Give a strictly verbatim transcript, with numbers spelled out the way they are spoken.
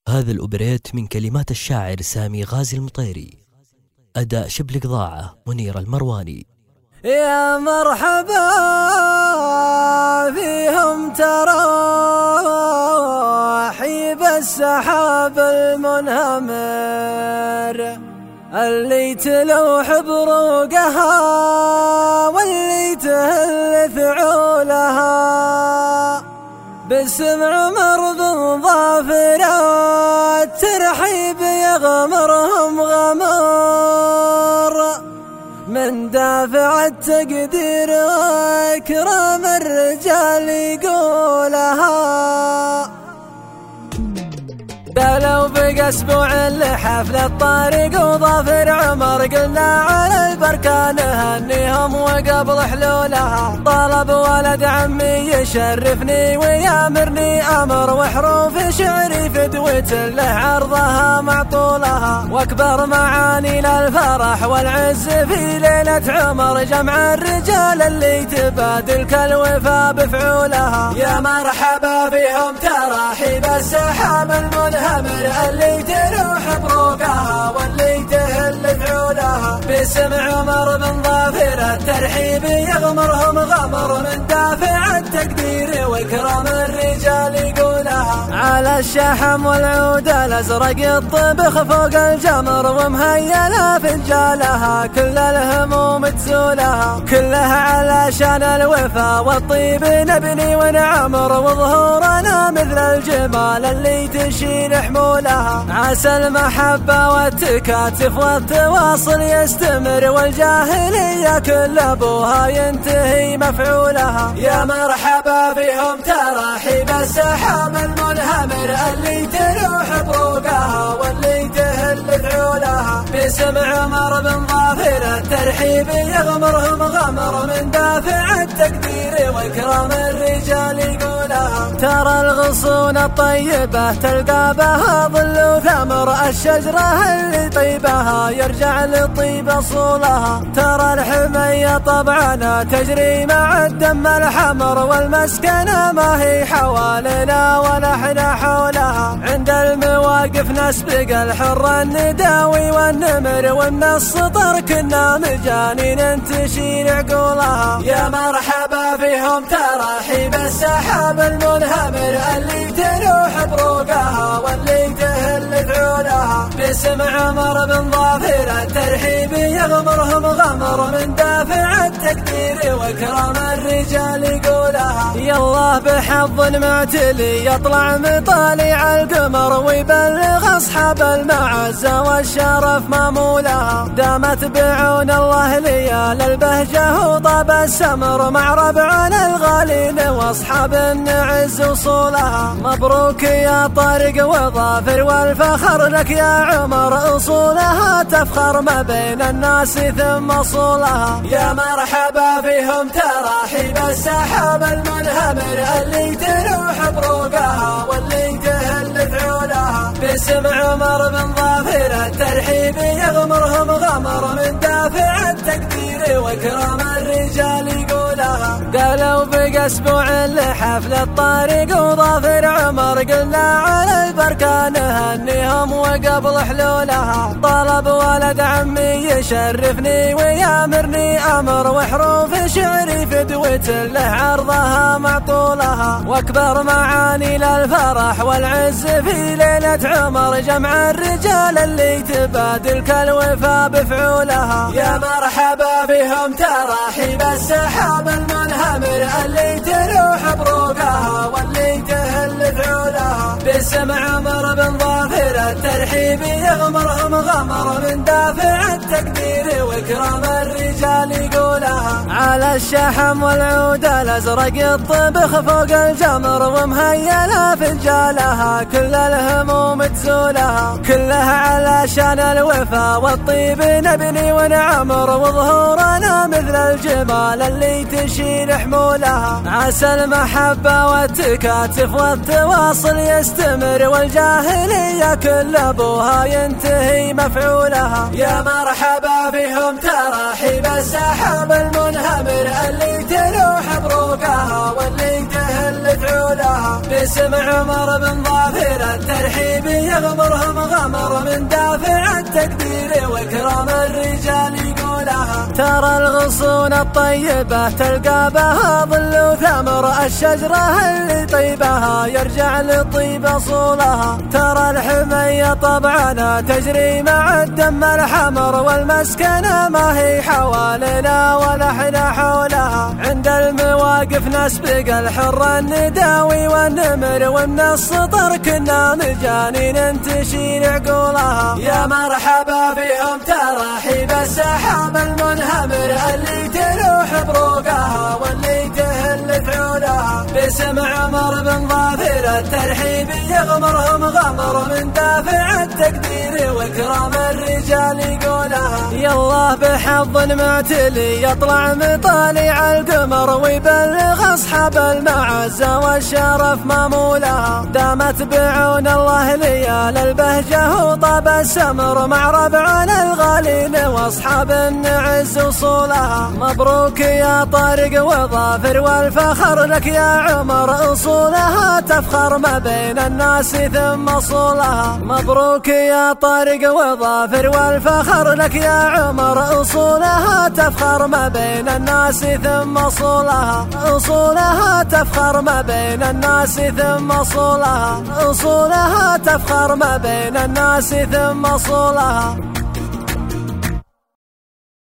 هذا الأوبريت من كلمات الشاعر سامي غازي المطيري، أداء شبل قضاعة منير المرواني. يا مرحبا فيهم تراحيب السحاب المنهمر اللي تلوح بروقها واللي تهل ثعولها باسم عمر بن ظافر الترحيب يغمرهم غمر من دافع التقدير واكرام الرجال يقولها. قالوا بقى اسبوع لحفل الطارق وظافر عمر قلنا على البركة نهنيهم وقبل حلولها طلب ولد عمي يشرفني ويامرني امر وحروف شعري فدوة له عرضها معطولها واكبر معاني للفرح والعز في ليلة عمر جمع الرجال اللي تبادل كالوفا بفعولها. يا مرحبا فيهم تراحيب السحاب المنهمر اللي تروح بروقها واللي تهل فعولها باسم عمر بن ظافر الترحيب يغمرهم غمر من دافع التقدير واكرام الرجال يقولها. على الشحم والعود الازرق الطبخ فوق الجمر ومهيلة فنجالها كل الهموم تزولها كلها علشان الوفا والطيب نبني ونعمر وظهورنا مثل الجمال اللي تشيل حمولها. عسى المحبة والتكاتف والتواصل يستمر والجاهلية كل ابوها ينتهي مفعولها. يا مرحبا فيهم تراحيب السحاب المنهمر اللي تروح بروقها واللي تهل فعولها باسم عمر بن ظافر الترحيب يغمرهم غمر من دافع التقدير واكرام الرجال يقولها. ترى الغصون الطيبة تلقى بها ظل وثمر الشجرة اللي طيبها يرجع لطيب اصولها. ترى الحمية طبعنا تجري مع الدم الحمر والمسكنة ما هي حوالينا ولا احنا حولها. عند المواقف نسبق الحر النداوي والنمر ومن السطر كنا مجانين تشيل عقولها. يا مرحبا فيهم تراحيب السحاب المنهمر اللي تروح بروقها واللي تهل فعولها باسم عمر بن ظافر الترحيب يغمرهم غمر من دافع التقدير واكرام الرجال يقولها. يالله بحظ معتلي يطلع مطالع القمر ويبلغ اصحاب المعزة والشرف مامولها. دامت بعون الله ليال البهجة وطاب السمر مع ربعنا الغالين واصحاب النعز وصولها. مبروك يا طارق وظافر والفخر لك يا عمر اصولها تفخر ما بين الناس ثم اصولها. يا مرحبا فيهم تراحيب السحاب المنهمر اللي تروح بروقها واللي تهل فعولها باسم عمر بن ظافر الترحيب يغمرهم غمر من دافع التقدير واكرام الرجال يقولها. قالوا بقى اسبوع لحفل الطارق وظافر عمر قلنا على البركة نهنيهم وقبل حلولها طلب ولد عمي يشرفني ويامرني امر وحروف شعري فدوة له عرضها معطولها واكبر معاني للفرح والعز في ليلة عمر جمع الرجال اللي تبادل كالوفا بفعولها. يا مرحبا فيهم تراحيب السحاب المنهمر اللي تروح بروقها واللي تهل فعولها باسم عمر بن ظافر الترحيب يغمرهم غمر من دافع التقدير واكرام الرجال يقولها. على الشحم والعود الازرق الطبخ فوق الجمر ومهيلة فنجالها كل الهموم تزولها كلها علشان الوفا والطيب نبني ونعمر وظهورنا مثل الجمال اللي تشيل حمولها. عسى المحبة والتكاتف والتواصل يستمر والجاهلية كل ابوها ينتهي مفعولها. يا مرحبا فيهم تراحيب السحاب المنهمر اللي تروح بروقها واللي تهل فعولها باسم عمر بن ظافر الترحيب الترحيب يغمرهم غمر من دافع التقدير واكرام الرجال يقولها. ترى الغصون الطيبة تلقى بها ظل وثمر، الشجرة اللي طيبها يرجع لطيب اصولها. ترى الحمية طبعنا تجري مع الدم الحمر، والمسكنة ما هي حوالينا ولا احنا حولها. عند المواقف نسبق الحر النداوي والنمر، ومن السطر كنا مجانين تشيل عقولها. يا مرحبا بهم ترحيب السحاب المنهمر، اللي تلوح بروقها واللي تهل فعولها. باسم عمر بن ظافر الترحيب يغمرهم غمر من دافع التقدير واكرام الرجال يقولها. يالله بحظ معتلي يطلع مطالع القمر، ويبلغ اصحاب المعزة والشرف مامولها. دامت بعون الله ليال البهجة وطاب السمر، مع ربعنا الغالين واصحاب النعز وصولها. مبروك يا طارق وظافر والفخر لك يا عمر، اصولها تفخر ما بين الناس ثم اصولها. مبروك يا طارق وظافر والفخر لك يا عمر، اصولها تفخر ما بين الناس ثم اصولها. اصولها تفخر ما بين الناس ثم اصولها. اصولها تفخر ما بين الناس ثم اصولها.